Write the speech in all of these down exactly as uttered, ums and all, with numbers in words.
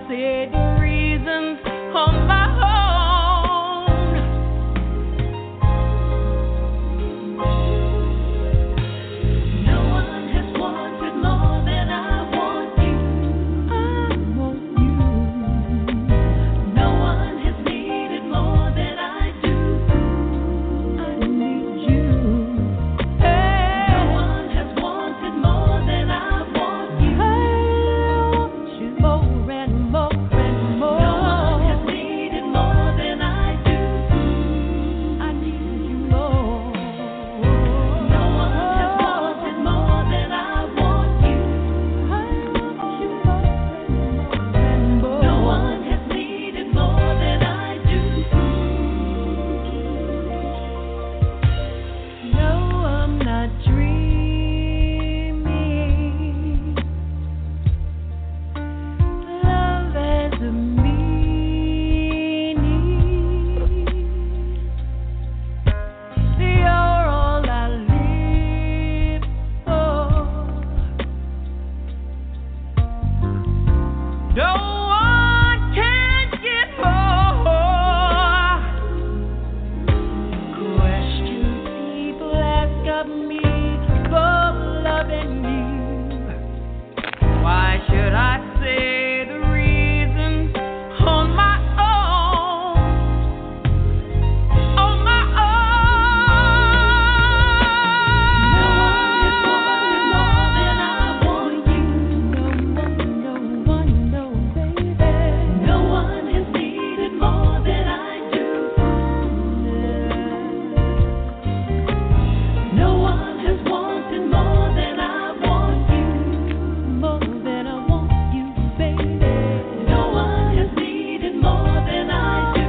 said the reasons on my own. No one has wanted more than I want you. I want you. No one has needed more than I do. I need you. Hey. No one has wanted more than I want you. I want you more and more and more. No one has needed more than I do. I need you more. No one has wanted more than I want you. I want you more and more. No one has needed more than I do. No, I'm not dreaming. Love has a meaning. You're all I live for. No one can get more. Question people ask of me for loving you. Why should I say the reasons on my own? On my own. No one has wanted more than I want you. No one, no one, no, baby. No one has needed more than I do. No one has wanted more than I want you. More than I want you, baby. No one has needed more than I do.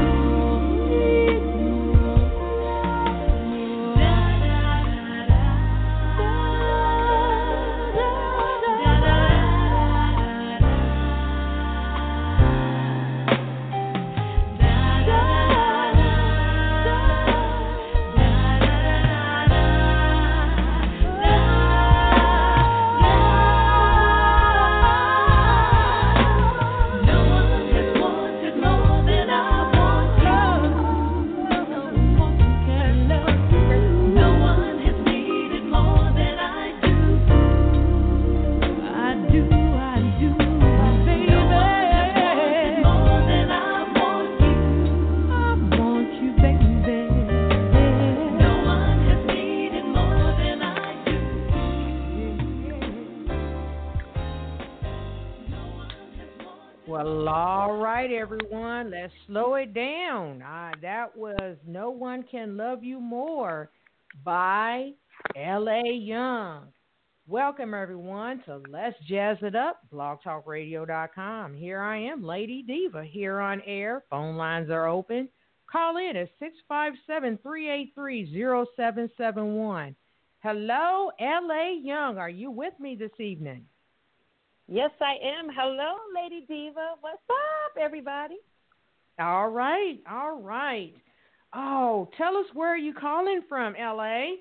No one has wanted more than I want you. No one has needed more than I do. I do, I do, baby. No one has wanted more than I want you. I want you, baby. No one has needed more than I do. Well, all right, everyone. Let's slow it down. Uh, that was No One Can Love You More by L A. Young. Welcome, everyone, to Let's Jazz It Up, blog talk radio dot com. Here I am, Lady Diva, here on air. Phone lines are open. Call in at six five seven, three eight three, zero seven seven one. Hello, L A. Young. Are you with me this evening? Yes, I am. Hello, Lady Diva. What's up, everybody? All right, all right. Oh, tell us where you calling from, L A.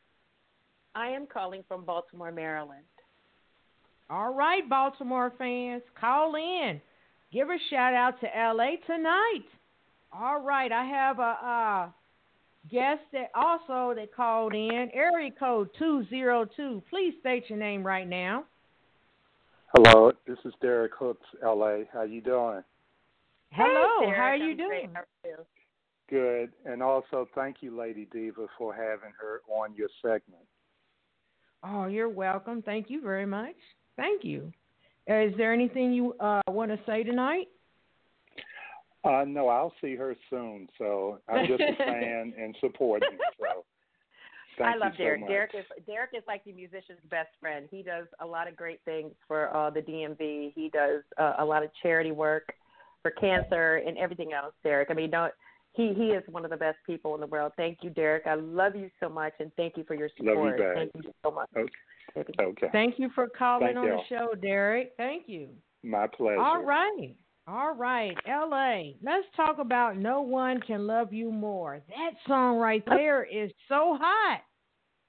I am calling from Baltimore, Maryland. All right, Baltimore fans, call in. Give a shout out to L A tonight. All right, I have a, uh guest that also that called in, area code two zero two. Please state your name right now. Hello, this is Derek Hooks, L A. How you doing? Hello, Hey, Derek, how are you I'm doing? great. How are you? Good. And also, thank you, Lady Diva, for having her on your segment. Oh, you're welcome. Thank you very much. Thank you. Uh, is there anything you uh, want to say tonight? Uh, no, I'll see her soon, so I'm just a fan and supporting. So, thank I love you so Derek. much. Derek is Derek is like the musician's best friend. He does a lot of great things for uh, the D M V. He does uh, a lot of charity work for cancer and everything else. Derek, I mean, don't he? He is one of the best people in the world. Thank you, Derek. I love you so much, and thank you for your Love you support. back. Thank you so much. Okay. Okay. Thank you for calling Thank on y'all. the show, Derek. Thank you. My pleasure. All right. All right, L A, let's talk about No One Can Love You More. That song right there is so hot.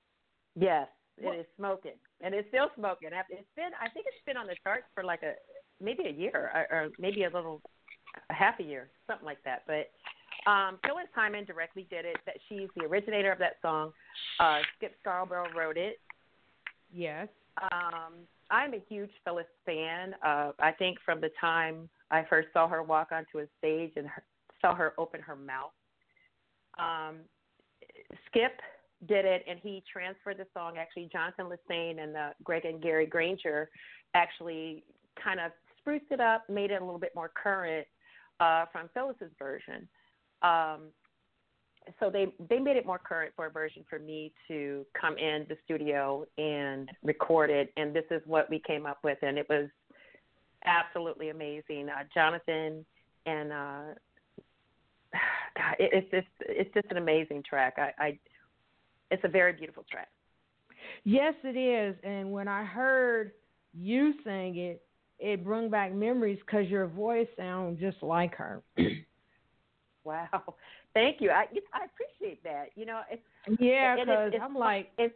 Yes, it is smoking, and it's still smoking. It's been, I think it's been on the charts for like a maybe a year or, or maybe a little a half a year, something like that. But um, Phyllis Hyman directly did it. That she's the originator of that song. Uh, Skip Scarborough wrote it. Yes. Um, I'm a huge Phyllis fan. Uh, I think from the time I first saw her walk onto a stage and her, saw her open her mouth. Um, Skip did it, and he transferred the song. Actually, Jonathan Lassane and uh, Greg and Gary Granger actually kind of spruced it up, made it a little bit more current uh, from Phyllis's version. Um, so they, they made it more current for a version for me to come in the studio and record it, and this is what we came up with, and it was absolutely amazing. Uh, Jonathan and uh, God, it, it's just it's just an amazing track. I, I it's a very beautiful track. Yes, it is. And when I heard you sing it, it brought back memories because your voice sounds just like her. Wow, thank you. I I appreciate that. You know, it's yeah, it, because it, I'm like, it's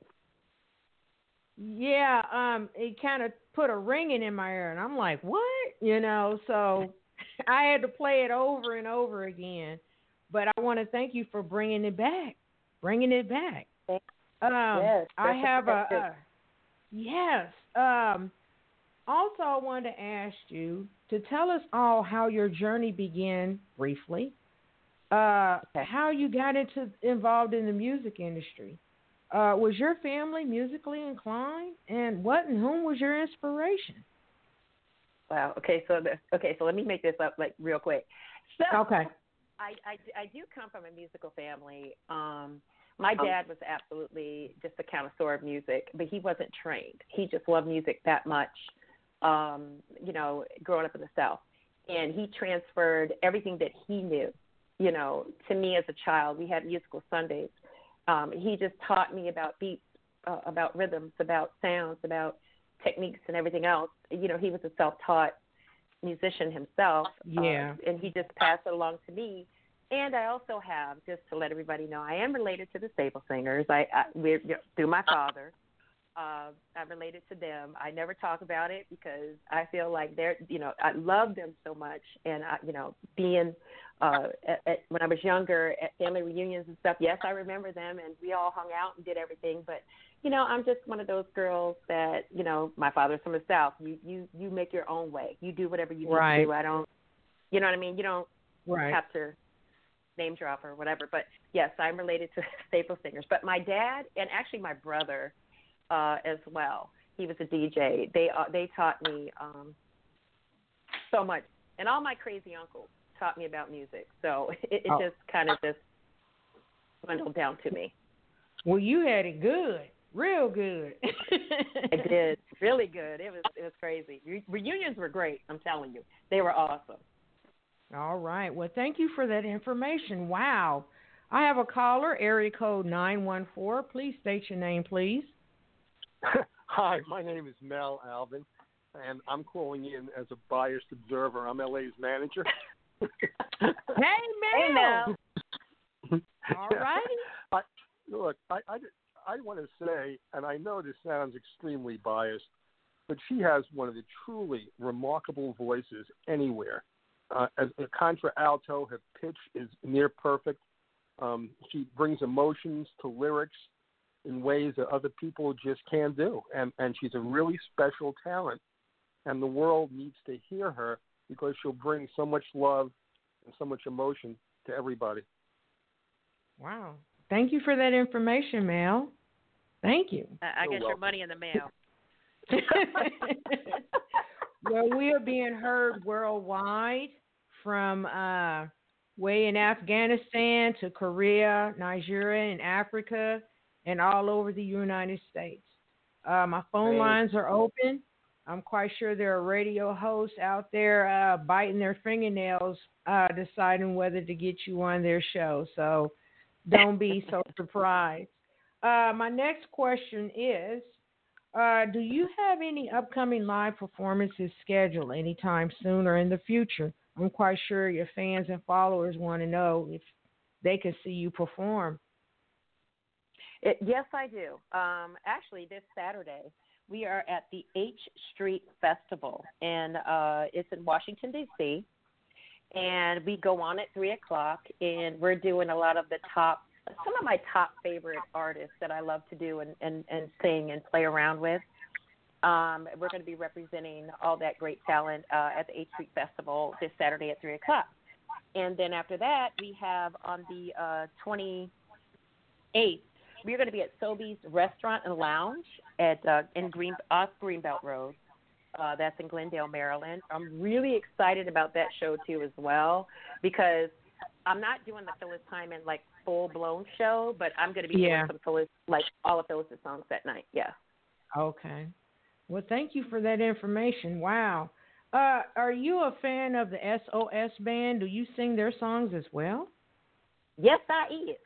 yeah, um, it kind of put a ringing in my ear, and I'm like, what? You know, so I had to play it over and over again. But I want to thank you for bringing it back, bringing it back. Um, yes, I have a, a yes. Um, also, I wanted to ask you to tell us all how your journey began briefly. Uh, okay. How you got into involved in the music industry. Uh, was your family musically inclined, and what and whom was your inspiration? Wow. Okay. So the, okay. So let me make this up like real quick. So Okay. I, I, I do come from a musical family. Um, my dad was absolutely just a connoisseur of music, but he wasn't trained. He just loved music that much. Um, you know, growing up in the South, and he transferred everything that he knew, you know, to me as a child. We had musical Sundays. Um, he just taught me about beats, uh, about rhythms, about sounds, about techniques and everything else. You know, he was a self-taught musician himself. Yeah. Uh, and he just passed it along to me. And I also have, just to let everybody know, I am related to the Staple Singers. I, I we're, through my father. Uh, I'm related to them. I never talk about it because I feel like they're, you know, I love them so much. And, I, you know, being, uh, at, at, when I was younger at family reunions and stuff, yes, I remember them and we all hung out and did everything. But, you know, I'm just one of those girls that, you know, my father's from the South. You, you, you make your own way. You do whatever you need Right. to do. I don't, you know what I mean? You don't Right. have to name drop or whatever. But, yes, I'm related to Staple Singers. But my dad and actually my brother, Uh, as well. He was a D J. They uh, they taught me um, so much, and all my crazy uncles taught me about music. So it, it Oh. just kind of just dwindled down to me. Well, you had it good, real good. I did really good. It was it was crazy. Re- reunions were great. I'm telling you, they were awesome. All right. Well, thank you for that information. Wow. I have a caller, area code nine one four. Please state your name, please. Hi, my name is Mel Alvin, and I'm calling in as a biased observer. I'm L A's manager. Hey, Mel. Hey, Mel. All righty. I, look, I, I, I want to say, and I know this sounds extremely biased, but she has one of the truly remarkable voices anywhere. Uh, as a contralto, her pitch is near perfect. Um, she brings emotions to lyrics in ways that other people just can't do. And, and she's a really special talent. And the world needs to hear her because she'll bring so much love and so much emotion to everybody. Wow. Thank you for that information, Mel. Thank you. I, I You're get your welcome. money in the mail. Well, we are being heard worldwide from uh, way in Afghanistan to Korea, Nigeria, and Africa, and all over the United States. Uh, my phone Great. lines are open. I'm quite sure there are radio hosts out there uh, biting their fingernails, uh, deciding whether to get you on their show. So don't be so surprised. Uh, my next question is, uh, do you have any upcoming live performances scheduled anytime soon or in the future? I'm quite sure your fans and followers want to know if they can see you perform. It, yes, I do. Um, actually, this Saturday, we are at the H Street Festival, and uh, it's in Washington, D C, and we go on at three o'clock, and we're doing a lot of the top, some of my top favorite artists that I love to do and, and, and sing and play around with. Um, we're going to be representing all that great talent uh, at the H Street Festival this Saturday at three o'clock. And then after that, we have on the uh, twenty-eighth, we're going to be at Sobeys Restaurant and Lounge at uh, in Green off Greenbelt Road. Uh, that's in Glendale, Maryland. I'm really excited about that show too, as well, because I'm not doing the Phyllis Hyman like full blown show, but I'm going to be Yeah. doing some Phyllis, like all of Phyllis's songs that night. Yeah. Okay. Well, thank you for that information. Wow. Uh, are you a fan of the S O S band? Do you sing their songs as well? Yes, I is.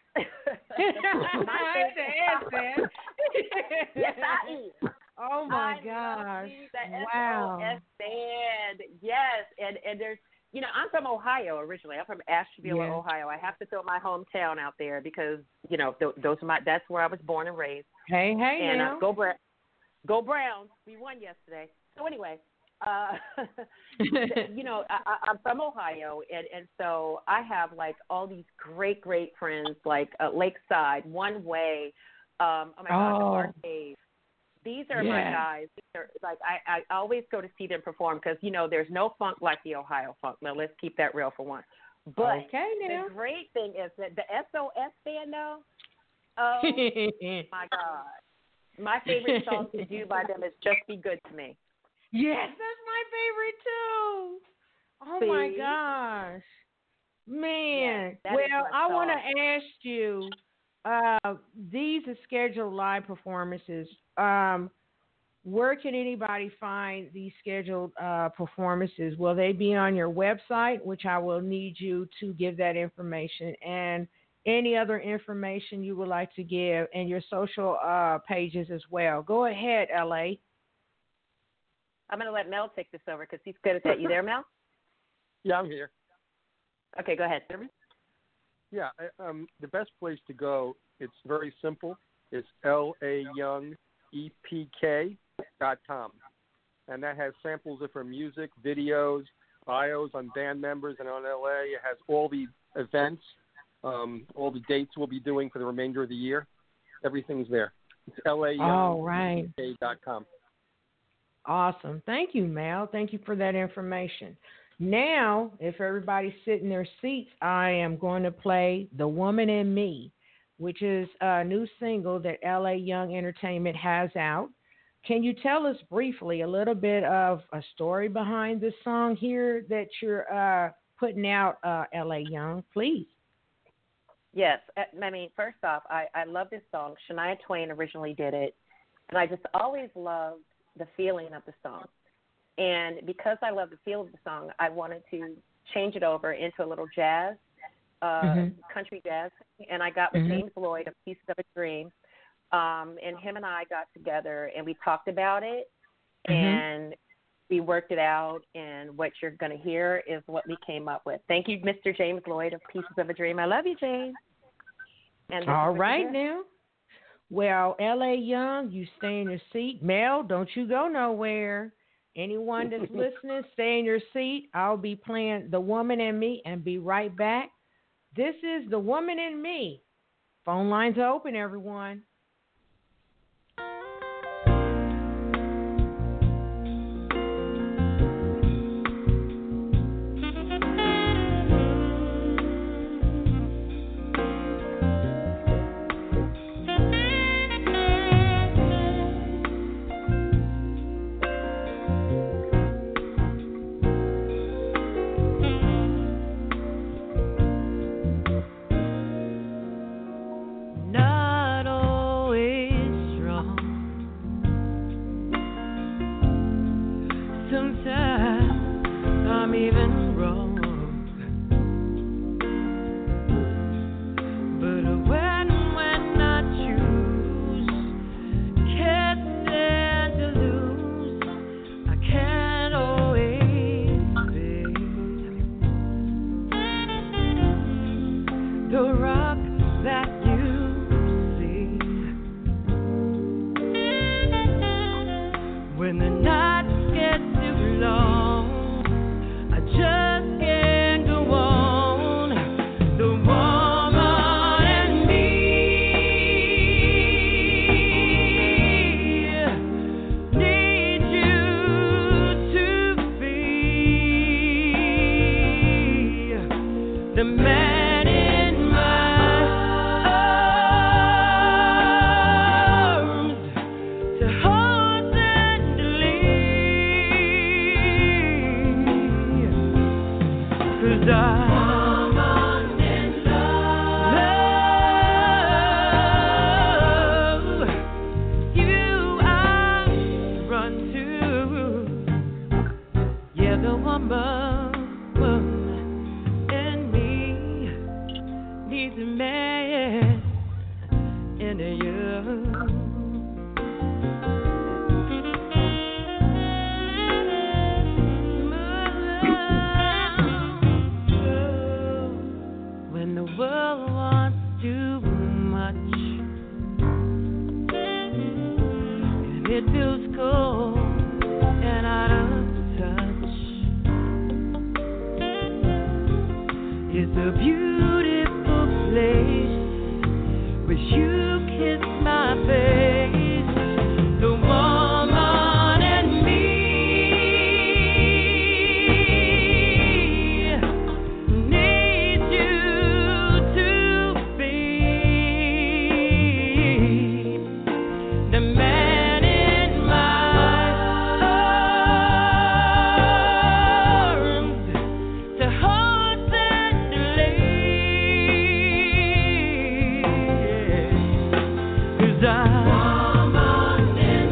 I had to ask that. Yes, I is. Oh my I gosh! love me, the Wow. S O S band. Yes, and and there's, you know, I'm from Ohio originally. I'm from Asheville, Yeah. Ohio. I have to throw my hometown out there because, you know, th- those are my. That's where I was born and raised. Hey, hey And now. uh, go Bra- go Browns. We won yesterday. So anyway, uh, you know, I, I- I'm from Ohio, and and so I have like all these great great friends like uh, Lakeside, One Way. Um, oh my gosh, Oh. Arcade. These are my Yeah. guys. These are, like I, I always go to see them perform because, you know, there's no funk like the Ohio funk. Now let's keep that real for once. But Okay now. the great thing is that the S O S band, though, oh my God, my favorite song to do by them is "Just Be Good to Me." Yes, that's my favorite too. Oh my See? gosh, man. Yes, that is well, my I want song. to ask you. Uh, these are scheduled live performances. Um, where can anybody find these scheduled uh, performances? Will they be on your website, which I will need you to give that information, and any other information you would like to give, and your social uh, pages as well? Go ahead, L A. I'm going to let Mel take this over because he's good at that. You there, Mel? Yeah, I'm here. Okay, go ahead. Yeah, I- um, the best place to go, it's very simple. It's L A Young E P K dot com. And that has samples of her music, videos, bios on band members and on L A. It has all the events, um, all the dates we'll be doing for the remainder of the year. Everything's there. It's L A All Young right. E P K dot com. Awesome. Thank you, Mal. Thank you for that information. Now, if everybody's sitting in their seats, I am going to play The Woman in Me, which is a new single that L A Young Entertainment has out. Can you tell us briefly a little bit of a story behind this song here that you're uh, putting out, uh, L A Young, please? Yes. I mean, first off, I, I love this song. Shania Twain originally did it, and I just always loved the feeling of the song. And because I love the feel of the song, I wanted to change it over into a little jazz, uh, Mhm. country jazz. And I got with Mhm. James Lloyd of Pieces of a Dream. Um, and him and I got together and we talked about it. Mhm. And we worked it out. And what you're going to hear is what we came up with. Thank you, Mister James Lloyd of Pieces of a Dream. I love you, James. And this All is what right you hear. now. Well, L A Young, you stay in your seat. Mel, don't you go nowhere. Anyone that's listening, stay in your seat. I'll be playing The Woman in Me and be right back. This is The Woman in Me. Phone lines are open, everyone. Not always strong. Sometimes I'm even wrong. But when when I choose, can't stand to lose. I can't always be the rock that you see. woman in me needs a man in you. When the world wants too much and it feels cold and out of touch, it's a beautiful place where you kiss my face. The woman in me needs you to be the man in my arms to hold tenderly. 'Cause I woman in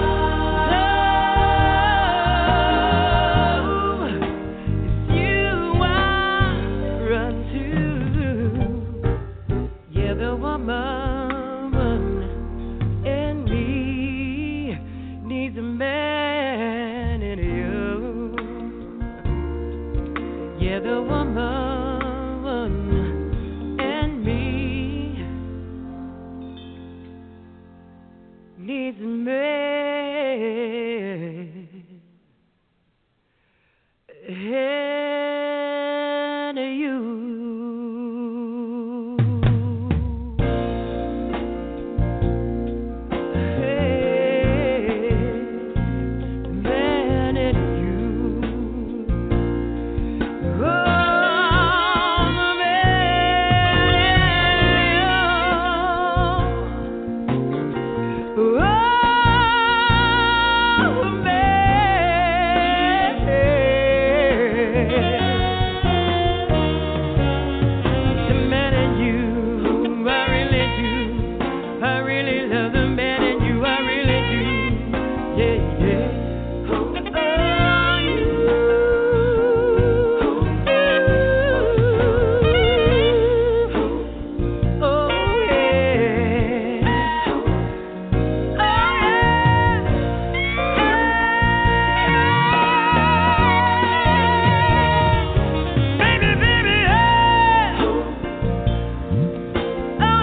love, it's you I run to. Yeah, the woman in me needs a man in you. Yeah, the woman in me needs a man in you. Hey, man in you. Oh, the man in you. Oh, man. The man in you, I really do. I really love the man in you, I really do. Yeah, yeah. Oh, yeah. Baby, baby, yeah. Oh,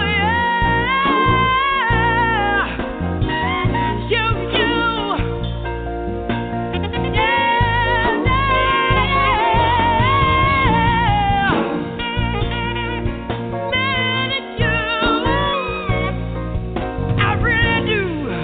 yeah. You, you. Yeah, man, it's you. I really do.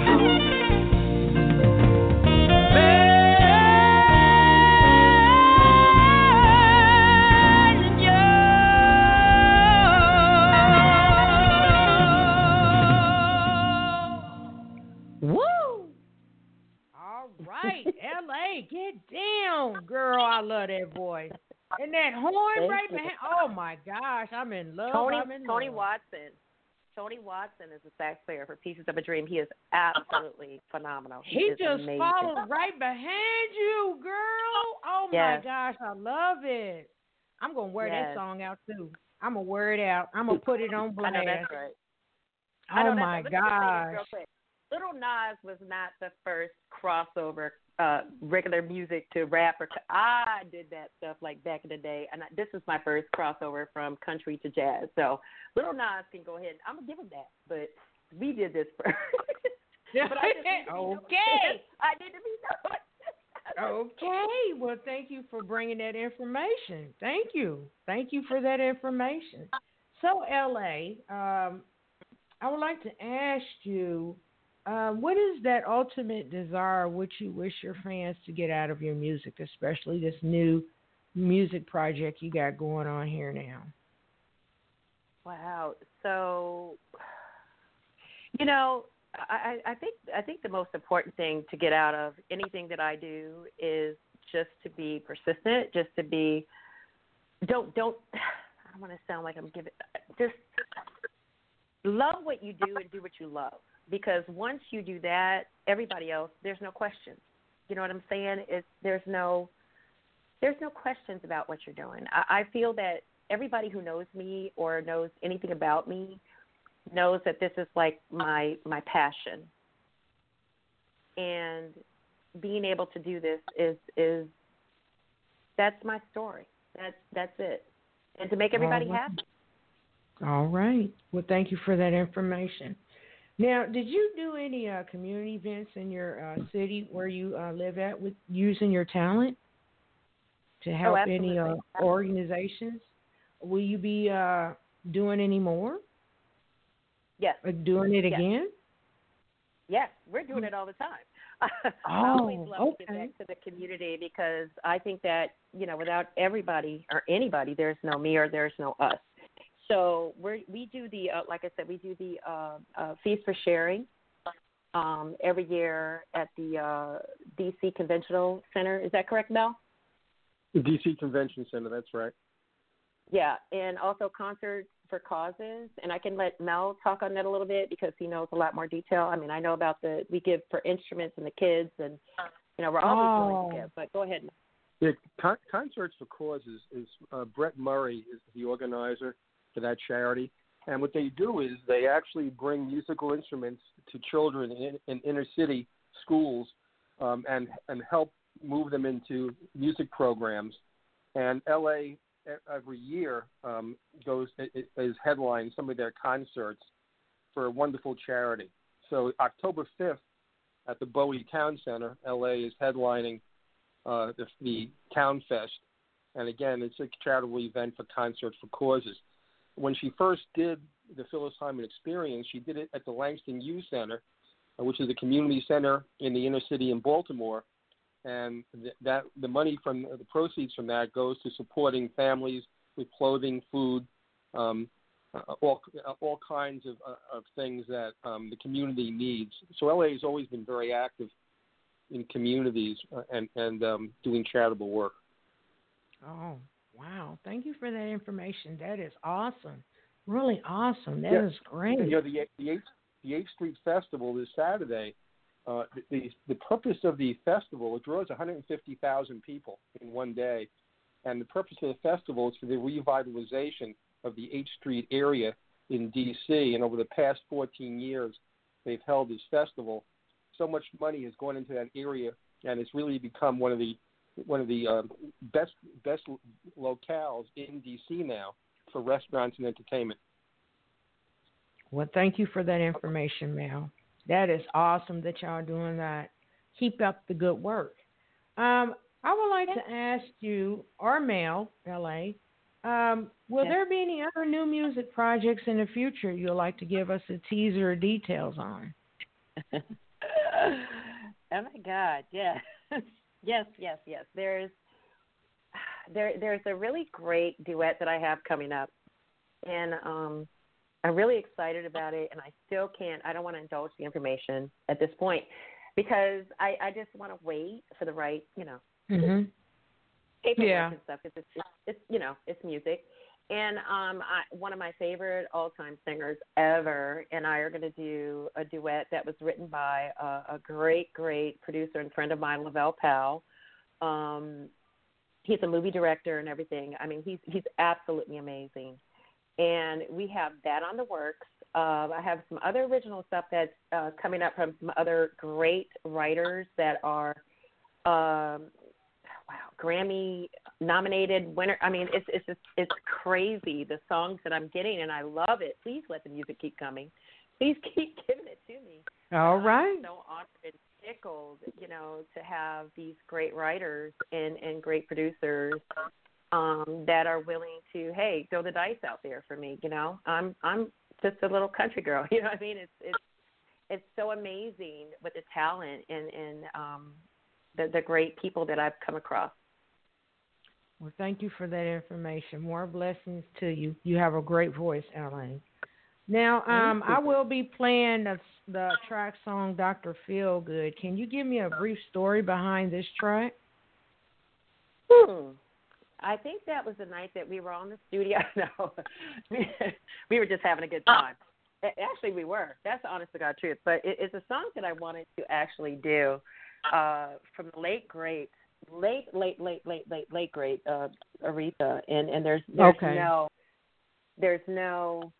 Woo! All right, L A, get down, girl. I love that voice. And that horn Thank right you. behind. Oh my gosh, I'm in love. Tony I'm in Tony love. Watson. Tony Watson is a sax player for Pieces of a Dream. He is absolutely phenomenal. He is just amazing. followed right behind you, girl. Oh Yes. my gosh, I love it. I'm gonna wear Yes. that song out too. I'm gonna wear it out. I'm gonna put it on I blast. know that's right. I know Oh that's my right. Let me just say this real gosh. quick. Little Nas was not the first crossover uh, regular music to rap. Or I did that stuff like back in the day, and I, this is my first crossover from country to jazz. So Little Nas can go ahead. I'm gonna give him that, but we did this first. But I just need to be known. Okay. I need to be known. Okay. Well, thank you for bringing that information. Thank you. Thank you for that information. So, L A, um, I would like to ask you, uh, what is that ultimate desire which you wish your fans to get out of your music, especially this new music project you got going on here now? Wow. So, you know, I, I think I think the most important thing to get out of anything that I do is just to be persistent, just to be don't don't I don't want to sound like I'm giving just love what you do and do what you love, because once you do that, everybody else, there's no question. You know what I'm saying? It's there's no there's no questions about what you're doing. I, I feel that everybody who knows me or knows anything about me knows that this is like my my passion. And being able to do this is is that's my story. That's that's it. And to make everybody All right. happy. All right. Well, thank you for that information. Now, did you do any uh, community events in your uh, city where you uh, live at with using your talent to help Oh, any uh, absolutely. organizations? Will you be uh, doing any more? Yes. Or doing it Yes. again? Yes, we're doing it all the time. I Oh, always love to give okay. back to the community because I think that, you know, without everybody or anybody, there's no me or there's no us. So we we do the, uh, like I said, we do the uh, uh, Feast for Sharing um, every year at the uh, D C Conventional Center. Is that correct, Mel? The D C Convention Center, that's right. Yeah, and also Concerts for Causes. And I can let Mel talk on that a little bit because he knows a lot more detail. I mean, I know about the, we give for instruments and the kids and, you know, we're always willing to Oh. give. But go ahead, Mel. Yeah, Con- Concerts for Causes is uh, Brett Murray is the organizer for that charity, and what they do is they actually bring musical instruments to children in, in inner city schools, um, and and help move them into music programs. And L A every year um, goes is headlining some of their concerts for a wonderful charity. So October fifth at the Bowie Town Center, L A is headlining Uh, the, the Town Fest, and again, it's a charitable event for Concerts for Causes. When she first did the Phyllis Hyman Experience, she did it at the Langston Youth Center, uh, which is a community center in the inner city in Baltimore, and th- that the money from the proceeds from that goes to supporting families with clothing, food, um, uh, all all kinds of, uh, of things that um, the community needs. So L A has always been very active in communities uh, and and um, doing charitable work. Oh, wow. Thank you for that information. That is awesome. Really awesome. That Yeah. is great. You know, the the eighth the eighth Street Festival this Saturday. Uh, the, the the purpose of the festival, it draws one hundred fifty thousand people in one day, and the purpose of the festival is for the revitalization of the eighth Street area in D C. And over the past fourteen years, they've held this festival. So much money has gone into that area, and it's really become one of the one of the um, best best locales in D C now for restaurants and entertainment. Well, thank you for that information, Mel. That is awesome that y'all are doing that. Keep up the good work. Um, I would like to ask you, or Mel, L A, um, will Yes. there be any other new music projects in the future you'd like to give us a teaser or details on? Oh my God, yes, yes, yes, yes. There's there there's a really great duet that I have coming up, and um, I'm really excited about it. And I still can't. I don't want to indulge the information at this point because I, I just want to wait for the right, you know, Mm-hmm. paperwork Yeah. and stuff because it's, it's it's you know it's music. And um, I, one of my favorite all-time singers ever and I are going to do a duet that was written by a, a great, great producer and friend of mine, Lavelle Powell. Um, he's a movie director and everything. I mean, he's he's absolutely amazing. And we have that on the works. Uh, I have some other original stuff that's uh, coming up from some other great writers that are um, wow, Grammy nominated winner. I mean, it's it's just, it's crazy the songs that I'm getting, and I love it. Please let the music keep coming. Please keep giving it to me. All I'm right. so honored and tickled, you know, to have these great writers and, and great producers um, that are willing to, hey, throw the dice out there for me. You know, I'm I'm just a little country girl. You know what I mean? It's it's it's so amazing with the talent and and um, the the great people that I've come across. Well, thank you for that information. More blessings to you. You have a great voice, Elaine. Now, um, I will be playing the, the track song Doctor Feelgood. Can you give me a brief story behind this track? Hmm. I think that was the night that we were on the studio. No, we were just having a good time. Actually, we were. That's the honest to God truth. But it, it's a song that I wanted to actually do uh, from the late, great late, late, late, late, late, late, great uh, Aretha, and and there's there's Okay. no, there's no.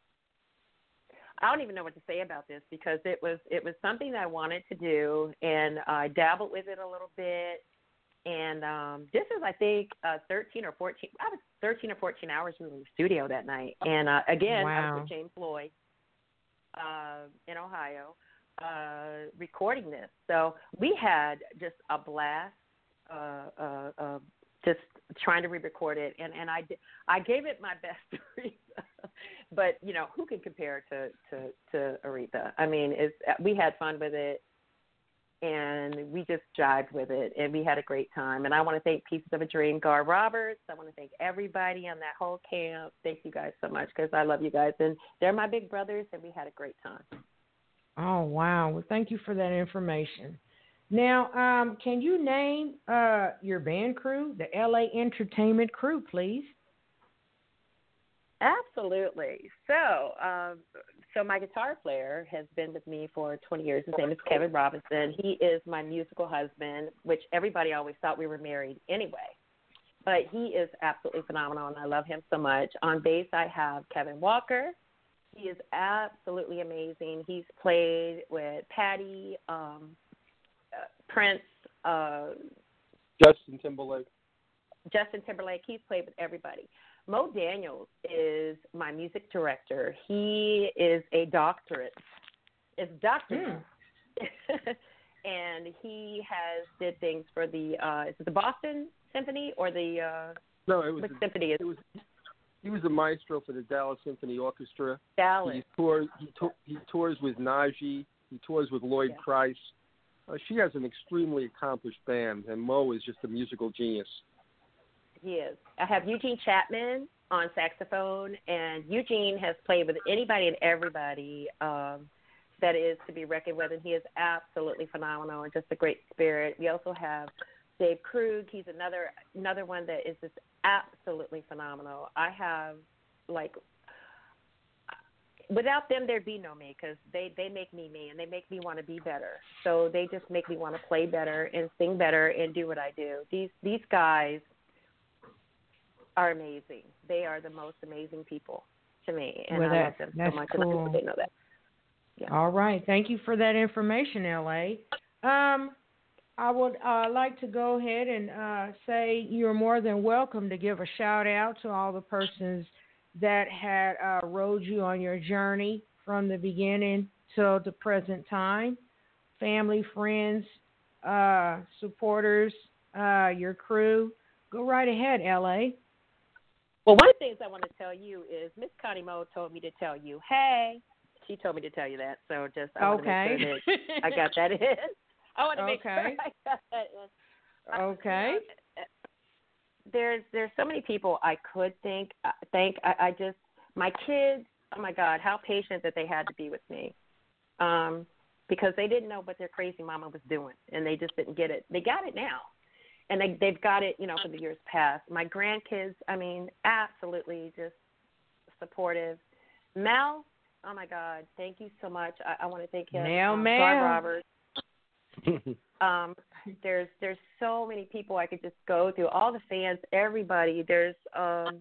I don't even know what to say about this because it was it was something that I wanted to do, and I dabbled with it a little bit. And um, this is, I think, uh, thirteen or fourteen. I was thirteen or fourteen hours in the studio that night, and uh, again, I Wow. was with James Floyd uh, in Ohio, uh, recording this. So we had just a blast, uh, uh, uh, just trying to re-record it, and and I did, I gave it my best to Aretha, but you know who can compare to to to Aretha? I mean, it's we had fun with it. And we just jived with it, and we had a great time. And I want to thank Pieces of a Dream, Gar Roberts. I want to thank everybody on that whole camp. Thank you guys so much because I love you guys. And they're my big brothers, and we had a great time. Oh, wow. Well, thank you for that information. Now, um, can you name uh, your band crew, the L A Entertainment Crew, please? Absolutely. So, um, so my guitar player has been with me for twenty years. His name is Kevin Robinson. He is my musical husband, which everybody always thought we were married anyway. But he is absolutely phenomenal, and I love him so much. On bass, I have Kevin Walker. He is absolutely amazing. He's played with Patty, um, uh, Prince, uh, Justin Timberlake. Justin Timberlake. He's played with everybody. Mo Daniels is my music director. He is a doctorate. It's doctorate. Mm. And he has did things for the, uh, is it the Boston Symphony or the, uh, no, it was what the, symphony is it? Was, he was the maestro for the Dallas Symphony Orchestra. Dallas. He tours, he, to, he tours with Najee. He tours with Lloyd Yeah. Price. Uh, she has an extremely accomplished band, and Mo is just a musical genius. He is. I have Eugene Chapman on saxophone, and Eugene has played with anybody and everybody um, that is to be reckoned with, and he is absolutely phenomenal and just a great spirit. We also have Dave Krug. He's another another one that is just absolutely phenomenal. I have, like, without them, there'd be no me because they, they make me me, and they make me want to be better. So they just make me want to play better and sing better and do what I do. These These guys are amazing. They are the most amazing people to me, and Well, I that, love them that's so much, cool. and I hope they know that. Yeah. All right. Thank you for that information, L A. Um, I would uh, like to go ahead and uh, say you're more than welcome to give a shout-out to all the persons that had uh, rode you on your journey from the beginning till the present time, family, friends, uh, supporters, uh, your crew. Go right ahead, L A. Well, one of the things I want to tell you is Miss Connie Moe told me to tell you, hey, she told me to tell you that. So just I want Okay. to make sure that I got that in. I want to make Okay. sure I got that in. Okay. Uh, there's there's so many people I could think uh, thank. I, I just my kids. Oh my God, how patient that they had to be with me, um, because they didn't know what their crazy mama was doing, and they just didn't get it. They got it now. And they, they've got it, you know, for the years past. My grandkids, I mean, absolutely just supportive. Mel, oh, my God, thank you so much. I, I want to thank him. Mel, um, Mel. Garth Roberts. um, there's there's so many people I could just go through, all the fans, everybody. There's um,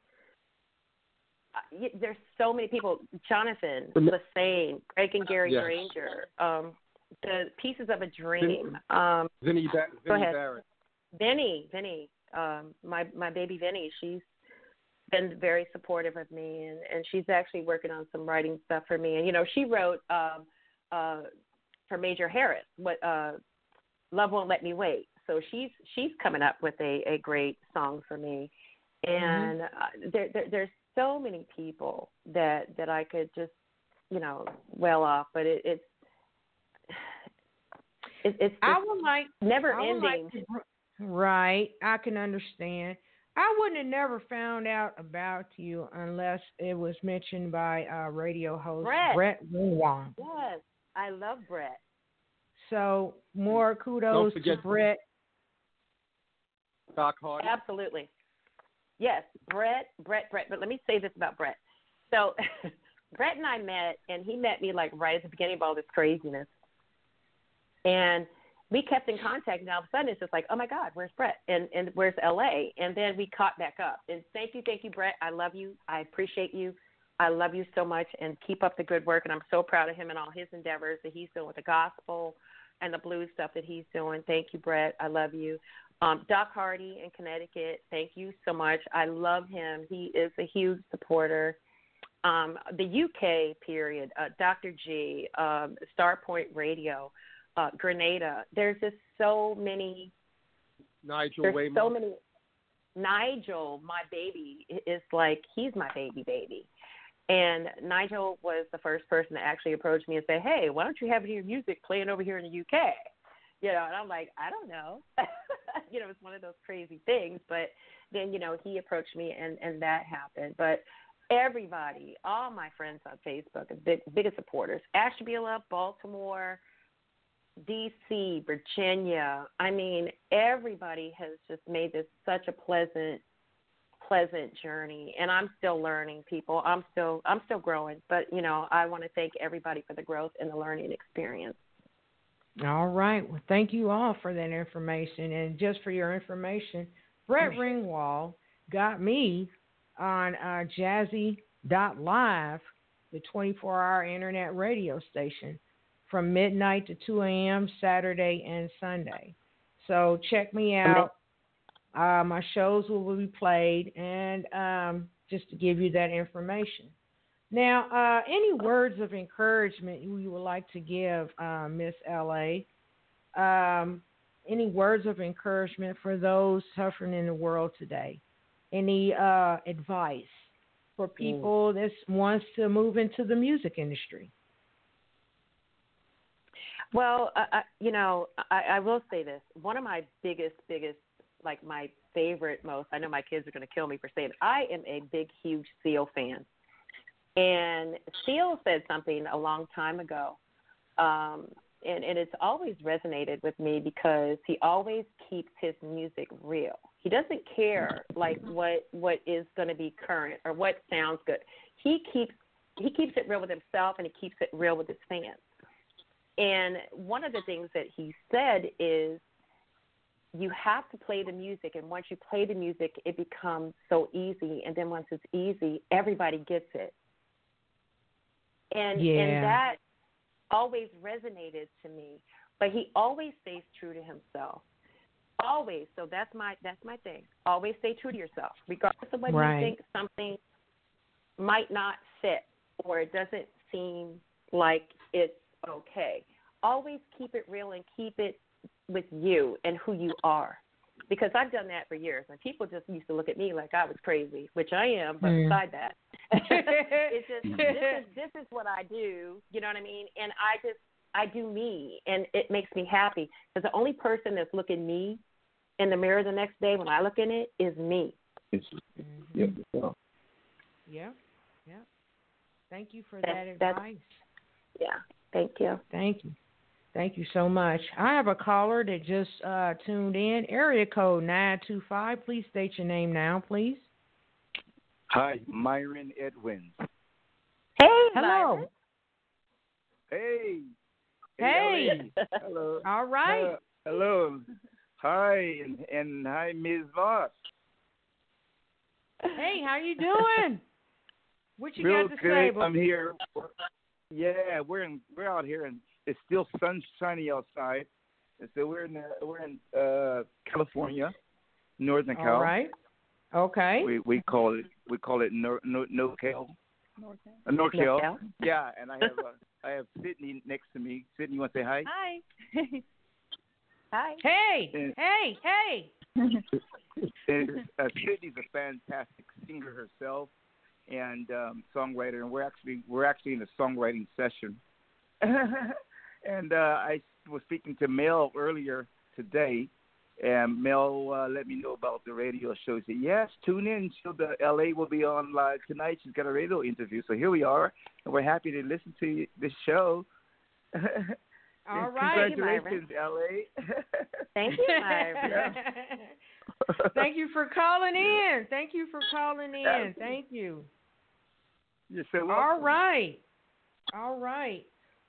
there's so many people. Jonathan, Lassane, Greg and Gary Yes. Granger, um, the Pieces of a Dream. Um, Vinny, ba- go Vinny ahead. Barrett. Vinny, Vinny, um, my my baby Vinny, she's been very supportive of me, and, and she's actually working on some writing stuff for me. And you know, she wrote um, uh, for Major Harris, what uh, Love Won't Let Me Wait. So she's she's coming up with a, a great song for me. And mm-hmm. uh, there, there there's so many people that that I could just you know well off, but it, it's it, it's I would like never I would ending. Like to, right, I can understand. I wouldn't have never found out about you unless it was mentioned by uh, radio host Brett. Brett Wong. Yes, I love Brett. So more kudos Don't forget to Brett. Doc Hardy. Absolutely. Yes, Brett, Brett, Brett. But let me say this about Brett. So Brett and I met, and he met me like right at the beginning of all this craziness. And we kept in contact, and all of a sudden it's just like, oh my God, where's Brett? And and where's L A? And then we caught back up. And thank you, thank you, Brett. I love you. I appreciate you. I love you so much, and keep up the good work. And I'm so proud of him and all his endeavors that he's doing with the gospel and the blues stuff that he's doing. Thank you, Brett. I love you. Um, Doc Hardy in Connecticut, thank you so much. I love him. He is a huge supporter. Um, the U K period, uh, Doctor G, um, Starpoint Radio, uh, Grenada. There's just so many. Nigel There's Waymo. so many. Nigel, my baby, is like, he's my baby baby. And Nigel was the first person to actually approach me and say, hey, why don't you have your music playing over here in the U K? You know, and I'm like, I don't know. You know, it's one of those crazy things. But then, you know, he approached me, and, and that happened. But everybody, all my friends on Facebook, are big, biggest supporters, Ashtabula, Baltimore, D C, Virginia. I mean, everybody has just made this such a pleasant, pleasant journey, and I'm still learning, people. I'm still, I'm still growing, but you know, I want to thank everybody for the growth and the learning experience. All right. Well, thank you all for that information, and just for your information, Brett Ringwald got me on uh, Jazzy dot live, the twenty-four hour internet radio station, from midnight to two a.m. Saturday and Sunday. So check me out. Uh, my shows will be played, and um, just to give you that information. Now, uh, any words of encouragement you would like to give, uh, Miss L A? Um, any words of encouragement for those suffering in the world today? Any uh, advice for people that wants to move into the music industry? Well, I, I, you know, I, I will say this. One of my biggest, biggest, like my favorite most, I know my kids are going to kill me for saying it, I am a big, huge Seal fan. And Seal said something a long time ago, um, and, and it's always resonated with me because he always keeps his music real. He doesn't care like what what is going to be current or what sounds good. He keeps he keeps it real with himself, and he keeps it real with his fans. And one of the things that he said is, you have to play the music, and once you play the music, it becomes so easy. And then once it's easy, everybody gets it. And yeah. and that always resonated to me. But he always stays true to himself. Always. So that's my that's my thing. Always stay true to yourself, regardless of whether right. you think something might not fit or it doesn't seem like it's okay. Always keep it real and keep it with you and who you are. Because I've done that for years, and people just used to look at me like I was crazy, which I am, but mm. beside that, it's just, this is, this is what I do, you know what I mean? And I just, I do me, and it makes me happy. Because the only person that's looking me in the mirror the next day when I look in it is me. Mm-hmm. Yeah. Yeah. Yeah. Thank you for that, that advice. Yeah. Thank you. Thank you. Thank you so much. I have a caller that just uh, tuned in. Area code nine two five. Please state your name now, please. Hi, Myron Edwin. Hey, hello. Myron. Hey. Hey. Hello. All right. Uh, hello. Hi, and, and hi, Miz Moss. Hey, how you doing? What you Real got to good. say? But... I'm here. Yeah, we're in. We're out here, and it's still sunshiny outside. And so we're in. Uh, we're in uh, California, Northern Cal. All right. Okay. We we call it we call it no no no Cal. Uh, NorCal. NorCal. Yeah, and I have uh, I have Sydney next to me. Sydney, you want to say hi? Hi. Hi. Hey. And, hey. Hey. and, uh, Sydney's a fantastic singer herself and um, songwriter, and we're actually we're actually in a songwriting session. and uh, I was speaking to Mel earlier today, and Mel uh, let me know about the radio show. She said, yes, tune in. She'll, the L A will be on live tonight. She's got a radio interview. So here we are, and we're happy to listen to this show. All right. Congratulations, L A. Thank you, Myron. Thank you for calling in. Thank you for calling in. Thank you. You're so welcome. All right. All right.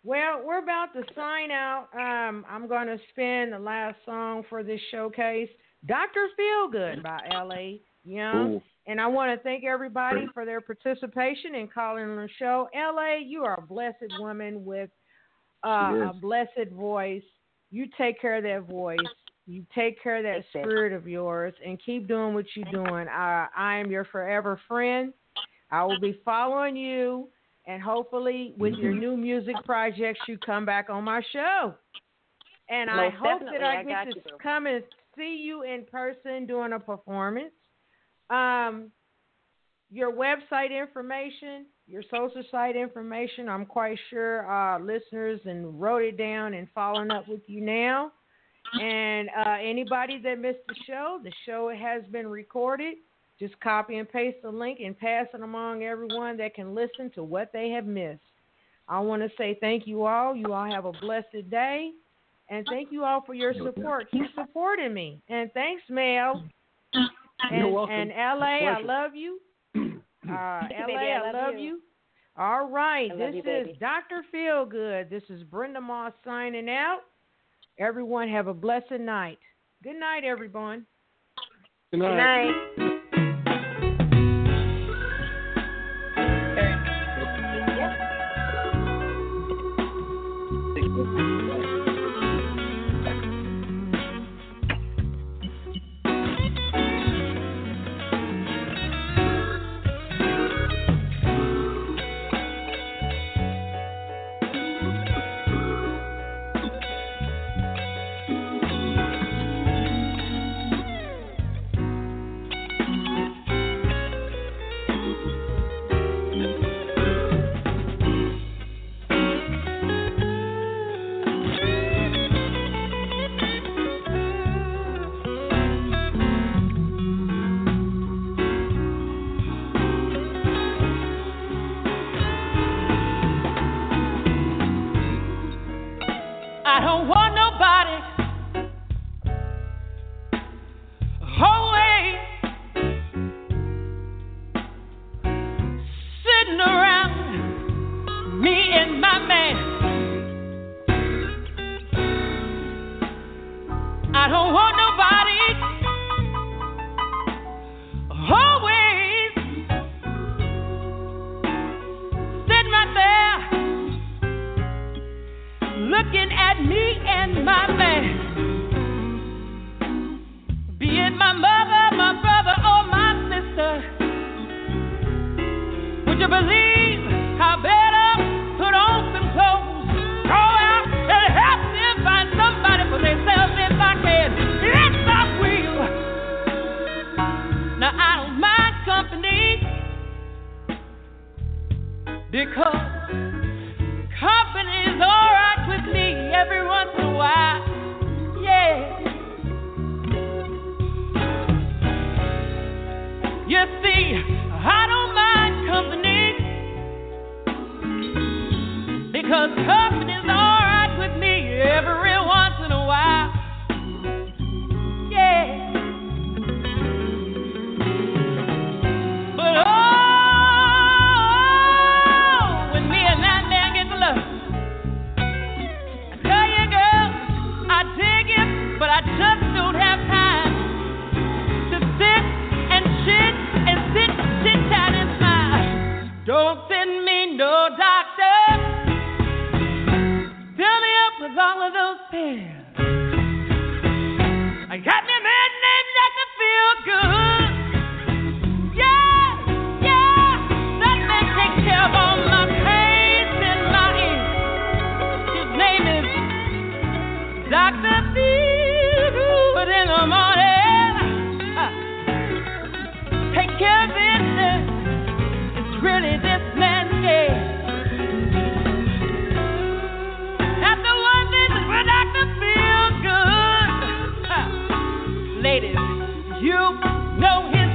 Well, we're about to sign out. Um, I'm going to spin the last song for this showcase, Doctor Feelgood by L A Young. Ooh. And I want to thank everybody for their participation in calling on the show. L A, you are a blessed woman with uh, a blessed voice. You take care of that voice. You take care of that spirit of yours and keep doing what you're doing. I, I am your forever friend. I will be following you. And hopefully, with your new music projects, you come back on my show. And I Most hope definitely. that I, I get got to you. come and see you in person doing a performance. Um, your website information, your social site information, I'm quite sure uh, listeners and wrote it down and following up with you now. And uh, anybody that missed the show, the show has been recorded. Just copy and paste the link and pass it among everyone that can listen to what they have missed. I want to say thank you all. You all have a blessed day. And thank you all for your support. Keep supporting me. And thanks, Mel. And, You're welcome. and L A, I Pleasure. love you. Uh, L A, Baby, I I love, love you. you. All right. I love This you, is baby. Doctor Feelgood. This is Brenda Moss signing out. Everyone have a blessed night. Good night, everyone. Good Good night. night. I don't want nobody always sitting around me and my man. I don't want nobody always sitting right there looking at me and my man. Be it my mother, my brother, or my sister. Would you believe I better put on some clothes, go out and help them find somebody for themselves if I can? Yes, I will. Now I don't mind company because company's alright with me every once in a while, yeah. You see, I don't mind company because company's alright with me every once in a while, yeah. But oh, when me and that man get to love, tell you, girl, I dig it, but I just don't have time to sit and chit and sit, chit chat and smile. Don't send me no doctor. Fill me up with all of those pills. I got me a man named Doctor Feelgood. Yeah, yeah, that man takes care of all my pains and my ills. His name is Doctor Feelgood in the morning. Uh, take care of business. It's really this man's game. After one visit with Doctor Feelgood, uh, ladies, you know his